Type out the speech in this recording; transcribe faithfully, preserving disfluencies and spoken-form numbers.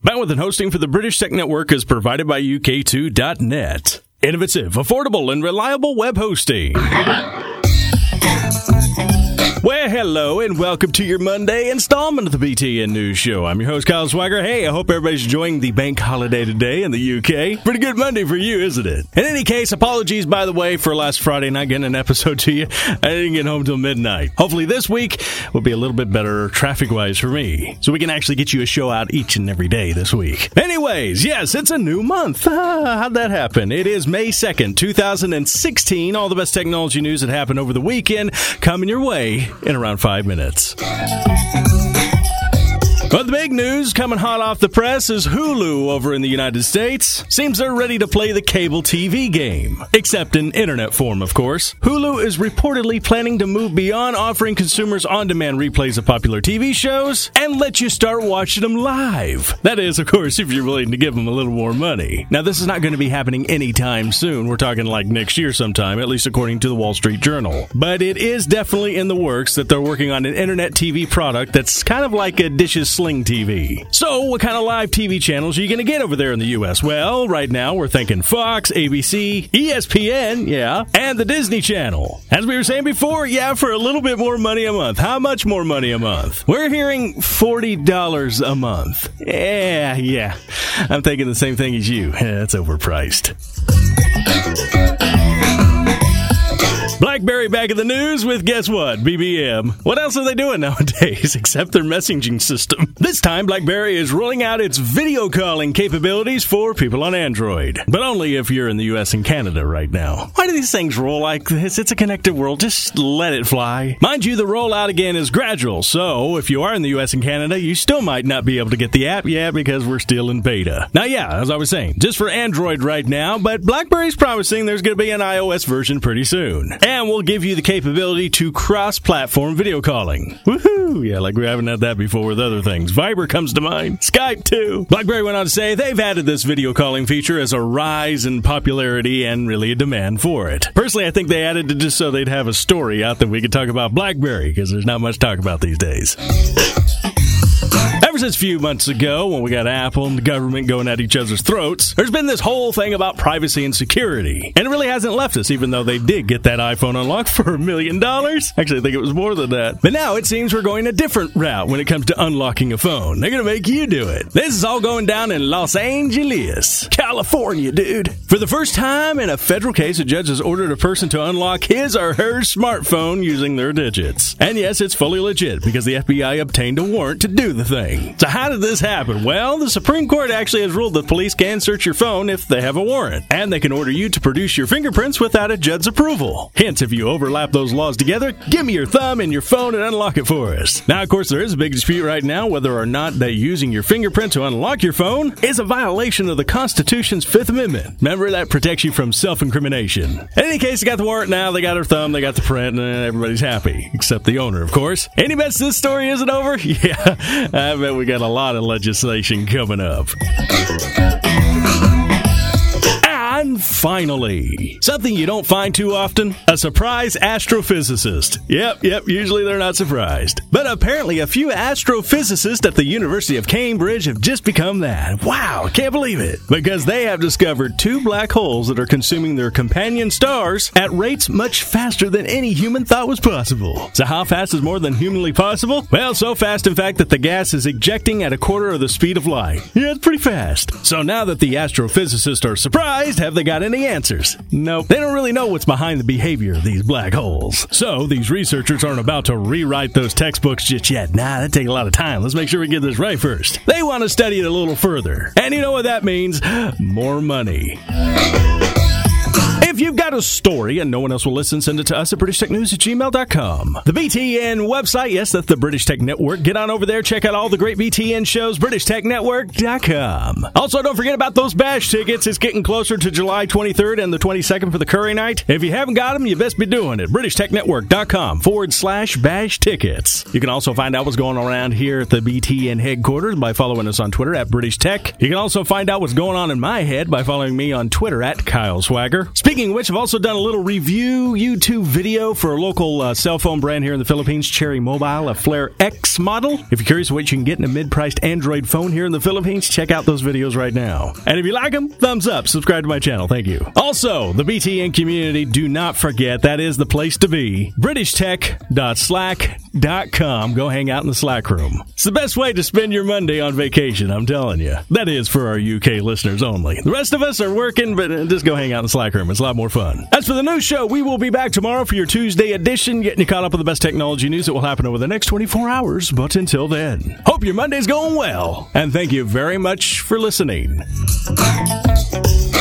Bandwidth and hosting for the British Tech Network is provided by U K two dot net. Innovative, affordable, and reliable web hosting. Well, hello, and welcome to your Monday installment of the B T N News Show. I'm your host, Kyle Swagger. Hey, I hope everybody's enjoying the bank holiday today in the U K. Pretty good Monday for you, isn't it? In any case, apologies, by the way, for last Friday not getting an episode to you. I didn't get home till midnight. Hopefully this week will be a little bit better traffic-wise for me, so we can actually get you a show out each and every day this week. Anyways, yes, it's a new month. Ah, how'd that happen? It is May second, two thousand sixteen. All the best technology news that happened over the weekend coming your way in around five minutes. But the big news coming hot off the press is Hulu over in the United States. Seems they're ready to play the cable T V game, except in internet form, of course. Hulu is reportedly planning to move beyond offering consumers on-demand replays of popular T V shows and let you start watching them live. That is, of course, if you're willing to give them a little more money. Now, this is not going to be happening anytime soon. We're talking like next year sometime, at least according to the Wall Street Journal. But it is definitely in the works that they're working on an internet T V product that's kind of like a Dish's Sling T V. So, what kind of live T V channels are you going to get over there in the U S? Well, right now we're thinking Fox, A B C, E S P N, yeah, and the Disney Channel. As we were saying before, yeah, for a little bit more money a month. How much more money a month? We're hearing forty dollars a month. Yeah, yeah. I'm thinking the same thing as you. Yeah, that's overpriced. BlackBerry back in the news with, guess what, B B M. What else are they doing nowadays except their messaging system? This time, BlackBerry is rolling out its video calling capabilities for people on Android. But only if you're in the U S and Canada right now. Why do these things roll like this? It's a connected world. Just let it fly. Mind you, the rollout again is gradual. So, if you are in the U S and Canada, you still might not be able to get the app yet because we're still in beta. Now, yeah, as I was saying, just for Android right now, but BlackBerry's promising there's going to be an iOS version pretty soon. And we'll give you the capability to cross-platform video calling. Woohoo! Yeah, like we haven't had that before with other things. Viber comes to mind. Skype, too. BlackBerry went on to say they've added this video calling feature as a rise in popularity and really a demand for it. Personally, I think they added it just so they'd have a story out that we could talk about BlackBerry, because there's not much to talk about these days. Ever since a few months ago, when we got Apple and the government going at each other's throats, there's been this whole thing about privacy and security. And it really hasn't left us, even though they did get that iPhone unlocked for a million dollars. Actually, I think it was more than that. But now it seems we're going a different route when it comes to unlocking a phone. They're going to make you do it. This is all going down in Los Angeles, California, dude. For the first time in a federal case, a judge has ordered a person to unlock his or her smartphone using their digits. And yes, it's fully legit because the F B I obtained a warrant to do the thing. So how did this happen? Well, the Supreme Court actually has ruled that police can search your phone if they have a warrant, and they can order you to produce your fingerprints without a judge's approval. Hence, if you overlap those laws together, give me your thumb and your phone and unlock it for us. Now, of course, there is a big dispute right now whether or not that using your fingerprint to unlock your phone is a violation of the Constitution's Fifth Amendment. Remember, that protects you from self-incrimination. In any case, they got the warrant now, they got her thumb, they got the print, and everybody's happy. Except the owner, of course. Any bets this story isn't over? Yeah, I bet we got a lot of legislation coming up. And finally, something you don't find too often, a surprise astrophysicist. Yep, yep, usually they're not surprised. But apparently a few astrophysicists at the University of Cambridge have just become that. Wow, can't believe it. Because they have discovered two black holes that are consuming their companion stars at rates much faster than any human thought was possible. So how fast is more than humanly possible? Well, so fast, in fact, that the gas is ejecting at a quarter of the speed of light. Yeah, it's pretty fast. So now that the astrophysicists are surprised, have they got any answers? Nope. They don't really know what's behind the behavior of these black holes. So these researchers aren't about to rewrite those textbooks just yet. Nah, that'd take a lot of time. Let's make sure we get this right first. They want to study it a little further. And you know what that means? More money. If you've got a story and no one else will listen, send it to us at british tech news at gmail dot com. The B T N website, yes, that's the British Tech Network. Get on over there, check out all the great B T N shows, british tech network dot com. Also, don't forget about those bash tickets. It's getting closer to July twenty-third and the twenty-second for the Curry Night. If you haven't got them, you best be doing it. british tech network dot com forward slash bash tickets. You can also find out what's going on around here at the B T N headquarters by following us on Twitter at British Tech. You can also find out what's going on in my head by following me on Twitter at Kyle Swagger. Speaking Speaking of which, I've also done a little review YouTube video for a local uh, cell phone brand here in the Philippines, Cherry Mobile, a Flare X model. If you're curious what you can get in a mid-priced Android phone here in the Philippines, check out those videos right now. And if you like them, thumbs up. Subscribe to my channel. Thank you. Also, the B T N community, do not forget, that is the place to be. British Tech dot slack dot com. Go hang out in the Slack room. It's the best way to spend your Monday on vacation, I'm telling you. That is for our U K listeners only. The rest of us are working, but just go hang out in the Slack room. It's a lot more fun. As for the news show, we will be back tomorrow for your Tuesday edition, getting you caught up with the best technology news that will happen over the next twenty-four hours. But until then, hope your Monday's going well, and thank you very much for listening.